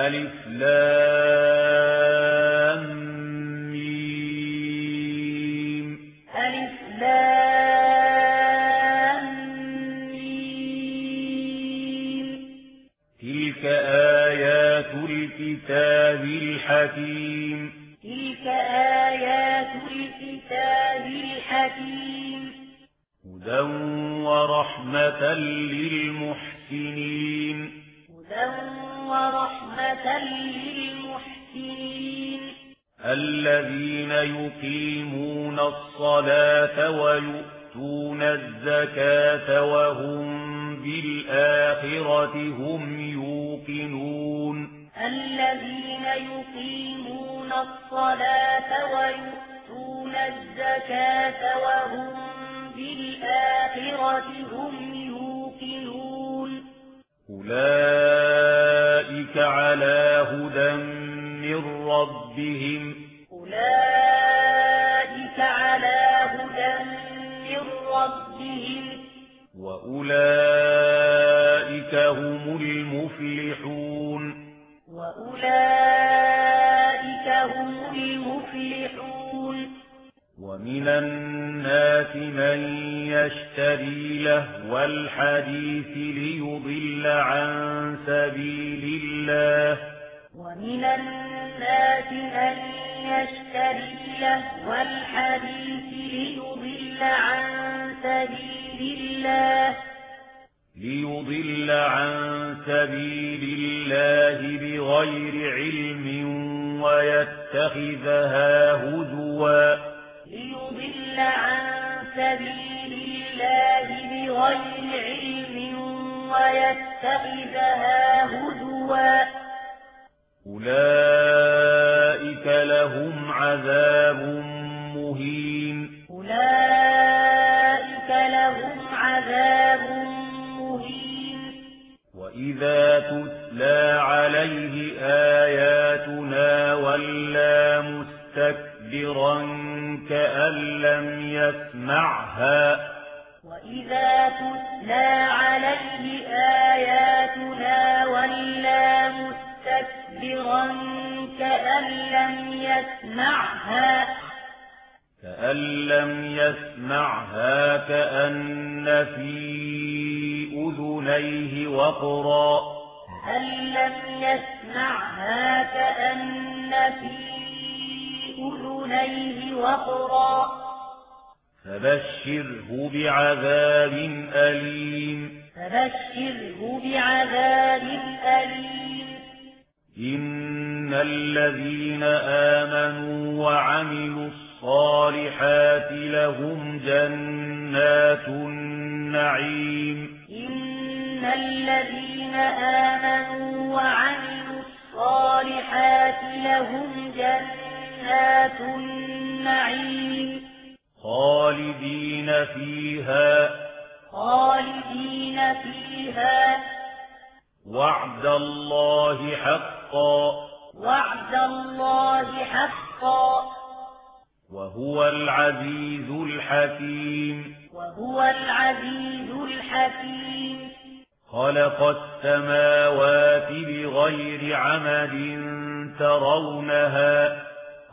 ألف لام ميم ألف لام ميم تلك آيات الكتاب الحكيم تلك آيات الكتاب الحكيم هدى ورحمة للمحسنين هدى ورحمة للمحسنين الذين يقيمون الصلاة ويؤتون الزكاة وهم بالآخرة هم يوقنون الذين يقيمون الصلاة ويؤتون الزكاة وهم بالآخرة هم يوقنون أولئك على هدى من ربهم أولئك على هدى من ربهم وأولئك هم المفلحون وأولئك هم المفلحون ومن الناس من يشتري لهو الحديث ليضل عن سبيل الله ومن الناس من يشتري لهو الحديث ليضل عن سبيل الله بغير علم ويتخذها هزوا ليضل عن سبيل الله بغير علم ويتخذها هزوا أولئك لهم عذاب مهين أولئك لهم عذاب مهين وإذا تتلى عليه آياتنا ولى مستكبرا كأن لم يسمعها وإذا تتلى عليه آياتنا ولى مستكبرا كأن لم يسمعها كأن في أذنيه وقرا فبشره بعذاب أليم إن الذين آمنوا وعملوا الصالحات لهم جنات النعيم إن الذين آمنوا وعملوا الصالحات لهم جنات النعيم خالدين فيها وعد الله حقا وهو العزيز الحكيم خلق السماوات بغير عمد ترونها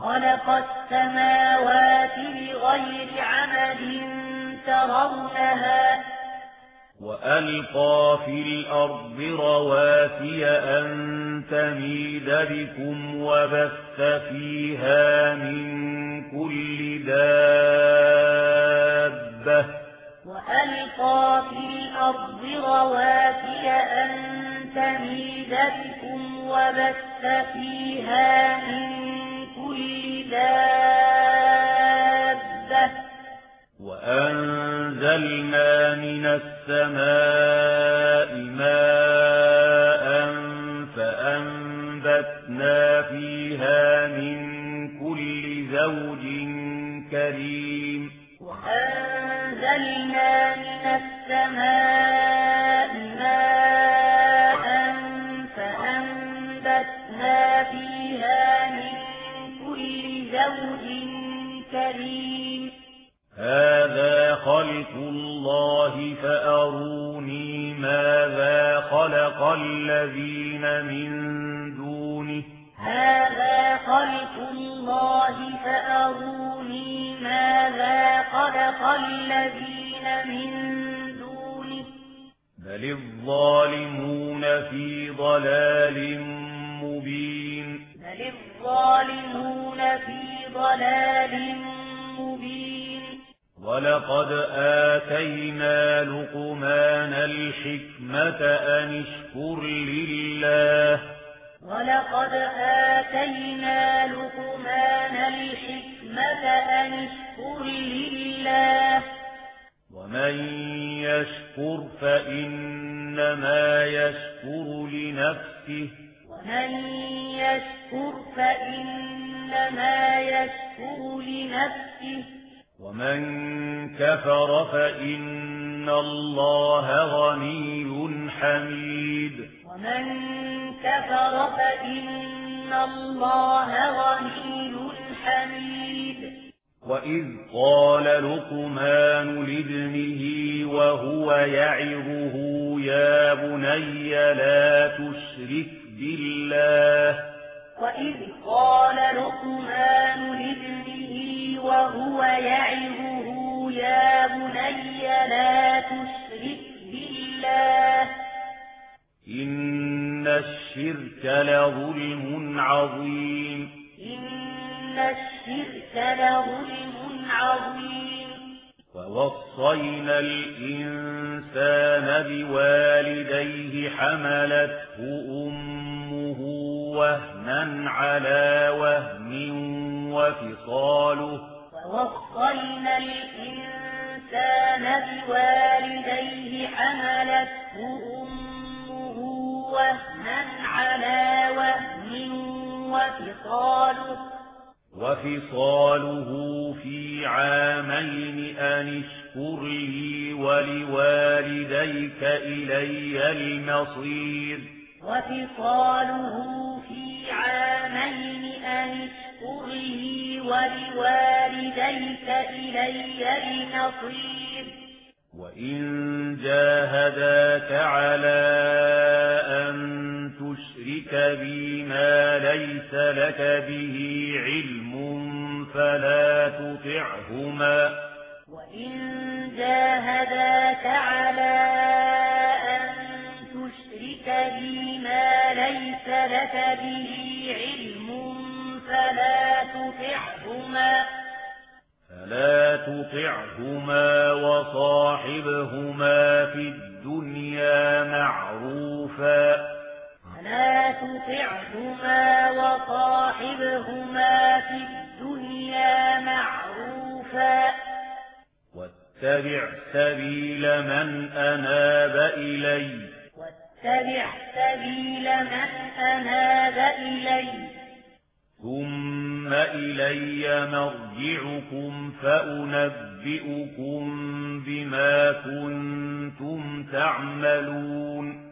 وألقى في الأرض رواسي أن تميد بكم وبث فيها من كل دابة وأنزلنا من السماء ماء فأنبتنا فيها من كل زوج كريم هذا خلق الله فأروني ماذا خلق الذين من دونه بل الظالمون في ضلال مبين بل الظالمون في ضلال مبين ولقد آتينا لقمان الحكمة أن اشكر لله ولقد آتينا لقمان الحكمة أن اشكر لله ومن يشكر فإنما يشكر لنفسه ومن يشكر فإنما يشكر لنفسه ومن كفر فإن الله غني حميد ومن كفر فإن الله غني حميد وإذ قال لقمان لابنه وهو يعظه يا بني لا تشرك بالله وإذ قال لقمان لابنه وهو يعظه يا بني لا تشرك بالله إن الشرك لظلم عظيم إن الشرك لظلم عظيم ووصينا الإنسان بوالديه حملته أمه وهنا على وهن ووصينا الإنسان بوالديه حملته أمه وهنا على وهن وفصاله في عامين أن اشكر لي ولوالديك إلي المصير وفصاله في عامين أن اشكر لي ولوالديك إلي المصير وإن جاهداك على أن تشرك بي ما ليس لك به علم وإن جاهداك على أن تشرك بي ما ليس لك به علم فلا تطعهما وصاحبهما في الدنيا معروفا واتبع سبيل من أناب إلي ثم إلي مرجعكم فأنبئكم بما كنتم تعملون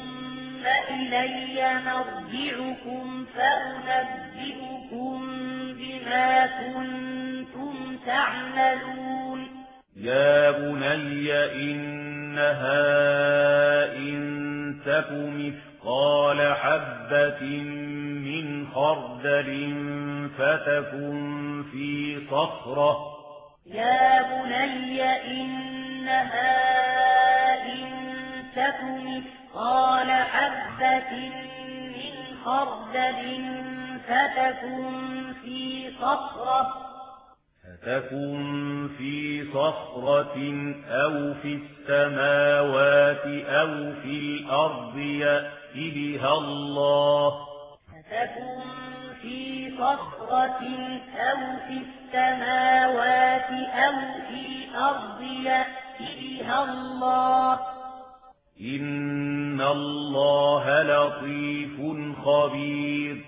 يا بني إنها إن تك مثقال حبة من خردل فتكن في صخرة يا بني إنها إن تك مثقال حبة من خردل فتكن في صخرة أو في السماوات أو في الأرض يأت بها الله إن الله لطيف خبير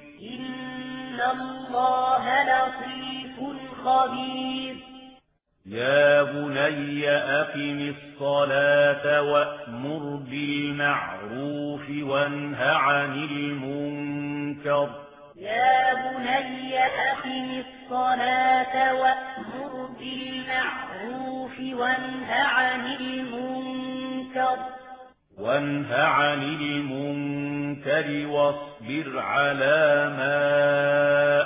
يا بني أقم الصلاة وأمر بالمعروف وانه عن المنكر واصبر على ما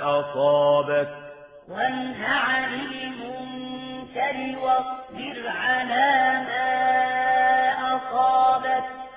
أصابك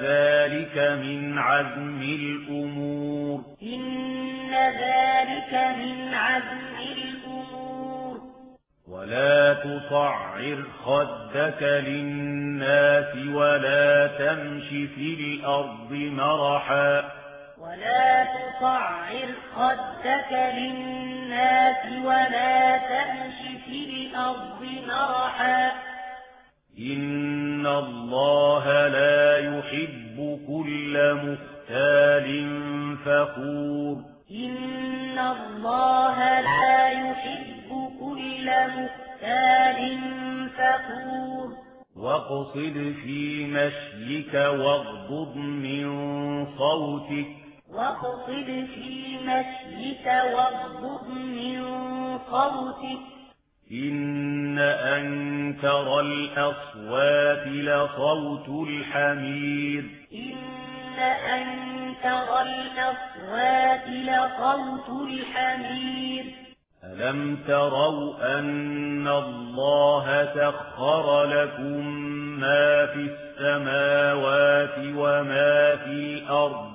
ذلك من عزم الأمور إن ذلك من عزم الأمور ولا تصعر خدك للناس ولا تمش في الأرض مرحا ولا تصعر خدك للناس ولا تمش في الأرض مرحا إن الله لا يحب كل مختال فخور إن الله لا يحب كل مختال فخور واقصد في مشيك واغضض من صوتك واقصد في مشيك واغضض من صوتك إن أنكر الأصوات لصوت الحمير إن أنكر الأصوات لصوت الحمير ألم تروا أن الله سخر لكم ما في السماوات وما في الأرض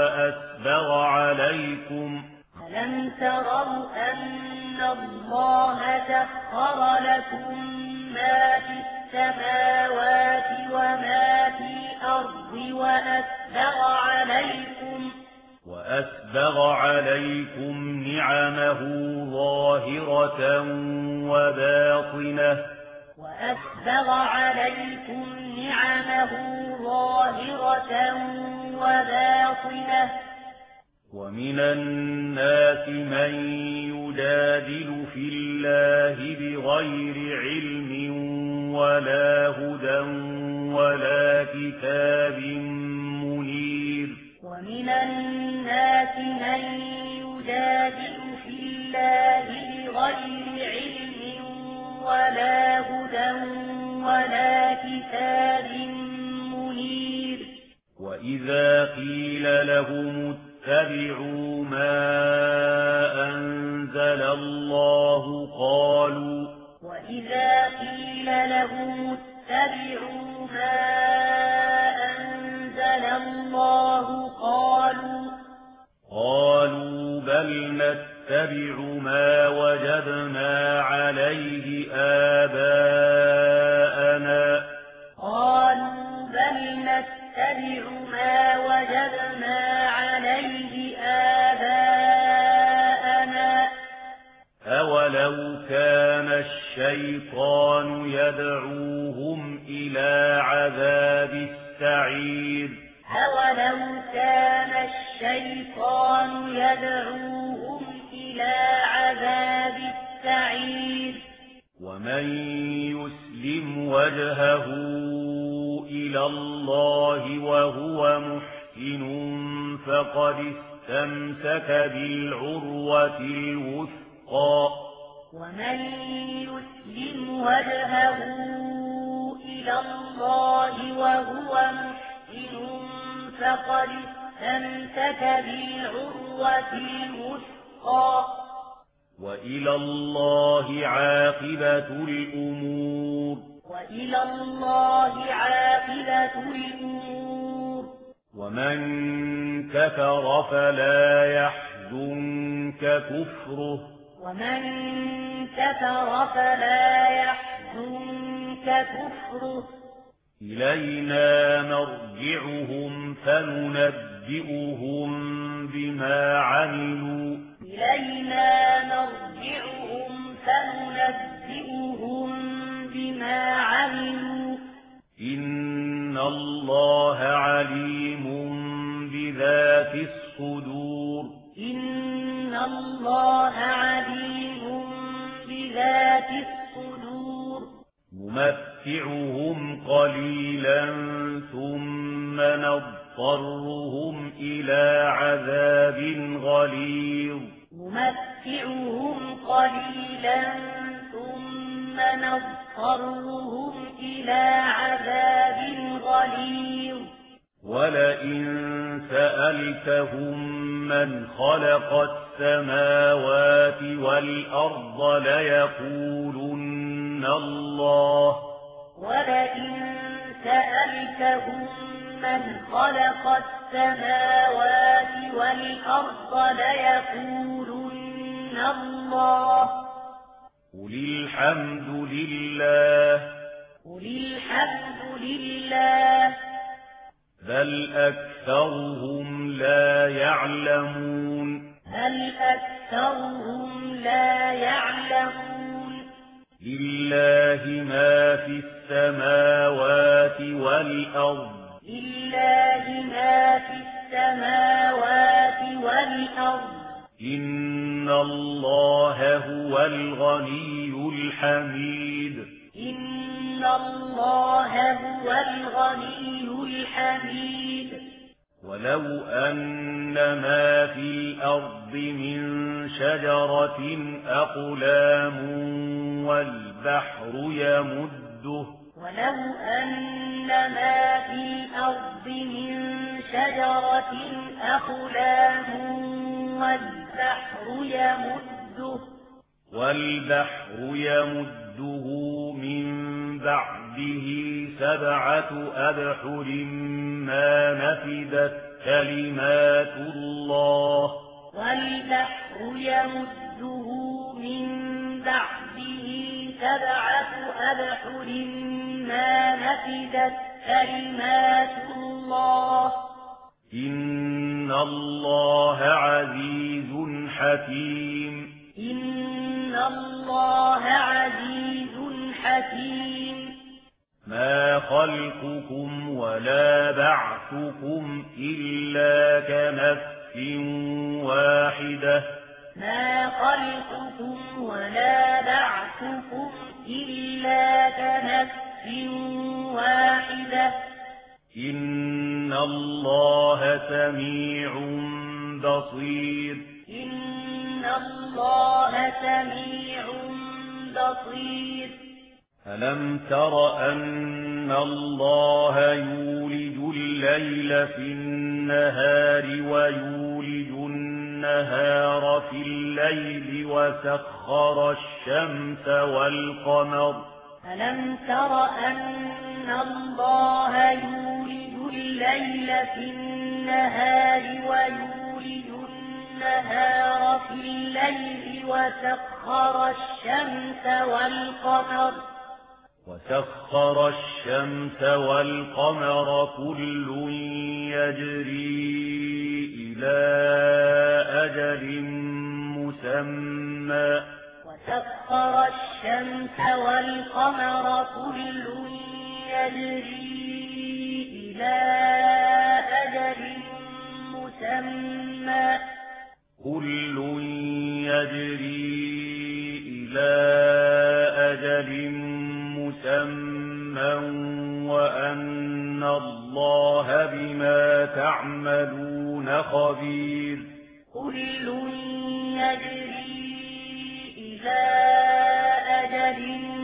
ألم تروا أن الله سخر لكم ما في السماوات وما في الأرض وأسبغ عليكم نعمه ظاهرة وباطنة ومن الناس من يجادل في الله بغير علم ولا هدى ولا كتاب منير ومن الناس من يجادل في الله بغير علم ولا هدى ولا كتاب منير وإذا قيل لهم اتبعوا ما أنزل الله قالوا وإذا قيل لهم اتبعوا ما أنزل الله قالوا بل نتبع ما وجدنا عليه آباءنا أولو كان الشيطان يدعوهم إلى عذاب السعير ومن يسلم وجهه إلى الله وهو محسن فقد استمسك بالعروة الوثقى وإلى الله عاقبة الأمور ومن كفر فلا يحزنك كفره إلينا مرجعهم فننبئهم بما عملوا إن الله عليم بذات الصدور نمتعهم قليلا ثم نضطرهم إلى عذاب غليظ ولئن سألتهم من خلق السماوات والأرض ليقولن الله ولئن سألتهم من خلق السماوات والأرض ليقولن الله قل الحمد لله قل الحمد لله بل أكثرهم لا يعلمون بل أكثرهم لا يعلمون لله ما في السماوات والأرض لله ما في السماوات والأرض إن الله هو الغني الحميد إن الله هو الغني الحميد ولو أن ما في الأرض من شجرة أقلام والبحر يمده ولو أن ما في الأرض من شجرة أقلام والبحر يمده من بعده 7 أبحر ما نفدت كلمات الله والبحر يمده من بعده 7 أبحر ما نفدت كلمات الله إن الله عزيز حكيم إن الله عزيز حكيم ما خلقكم ولا بعثكم إلا كنفس واحدة ما خلقكم ولا بعثكم إلا كنفس واحدة إن الله سميع بصير إن الله سميع بصير ألم تر أن الله يولج الليل في النهار ويولج النهار في الليل وسخر الشمس والقمر ألم تر أن الله يولج الليل في النهار ويولج النهار في الليل وسخر الشمس والقمر كل يجري إلى أجل مسمى وسخر الشمس والقمر كل يجري إلى أجل مسمى كل يجري إلى أجل مسمى وأن الله بما تعملون خبير كل يجري إلى أجل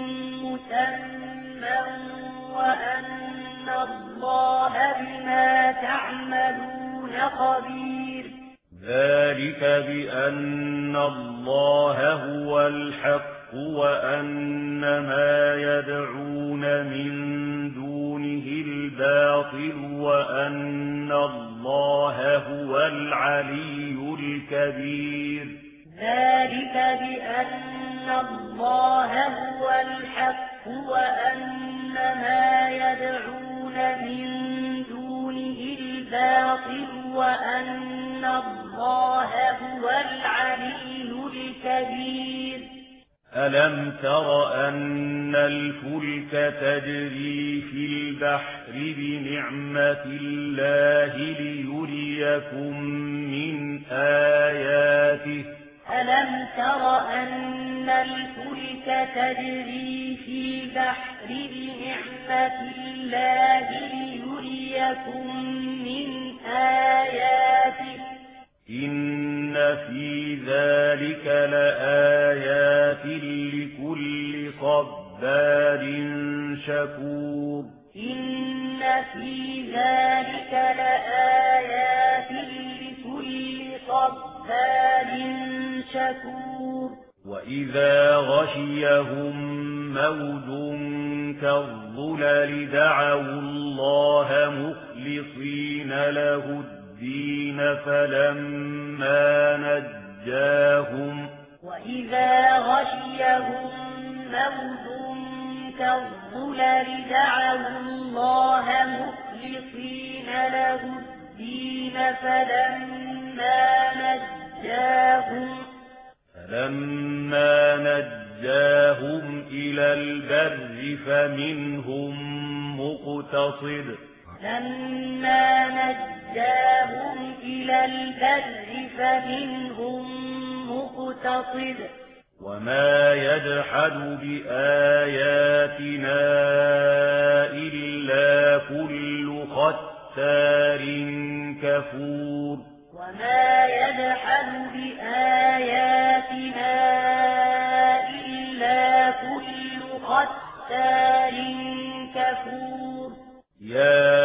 مسمى وأن الله بما تعملون خبير ذلك بأن الله هو الحق وأن ما يدعون من دونه الباطل وأن الله هو العلي الكبير ذلك بأن الله هو الحق وأن ما يدعون من دونه الباطل وأن الله هو العلي الكبير ألم تر أن الفلك تجري في البحر بنعمة الله ليريكم من آياته ألم تر أن الفلك تجري في البحر بنعمة الله ليريكم من آياته إن في ذلك لآيات لكل صبار شكور إن في ذلك لآيات لكل صبار شكور وإذا غشيهم موج كالظلل دعوا الله مخلصين له الدين وإذا غشيهم موج كالظلل دعوا الله مخلصين له الدين فلما نجاهم إلى البر فمنهم مقتصد وما يجحد بآياتنا إلا كل ختار كفور يا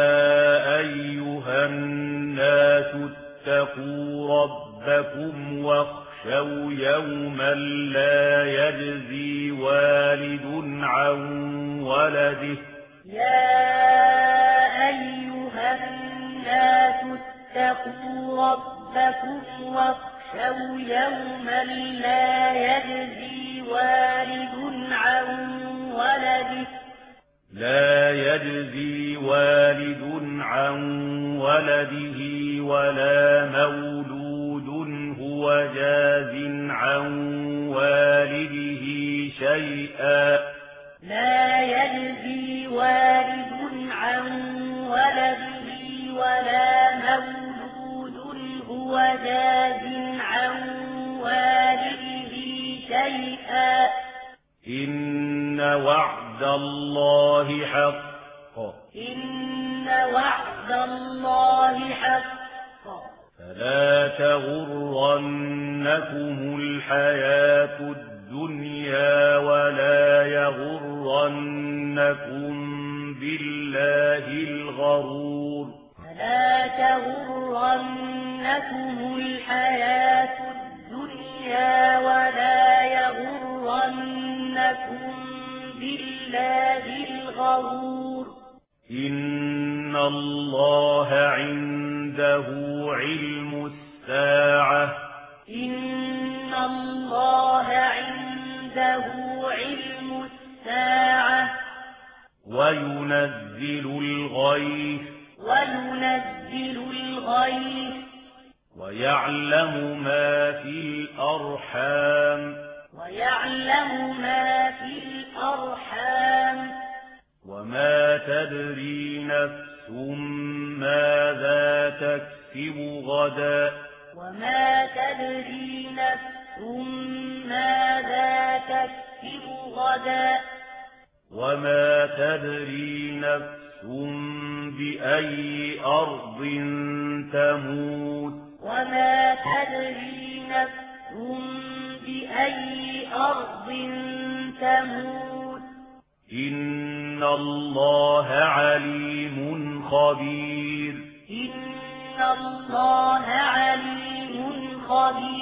أيها الناس اتقوا ربكم واخشوا يوما لا يجزي والد عن ولده ولا مولود هو جاز عن والده شيئا إن وعد الله حق فلا تغرنكم الحياة الدنيا ولا يغرنكم بالله الغرور إن الله عنده علم الساعة وينزل الغيث ويعلم ما في الأرحام وما تدري نفس ماذا تكسب غدا وما تدري نفس بأي أرض تموت إن الله عليم خبير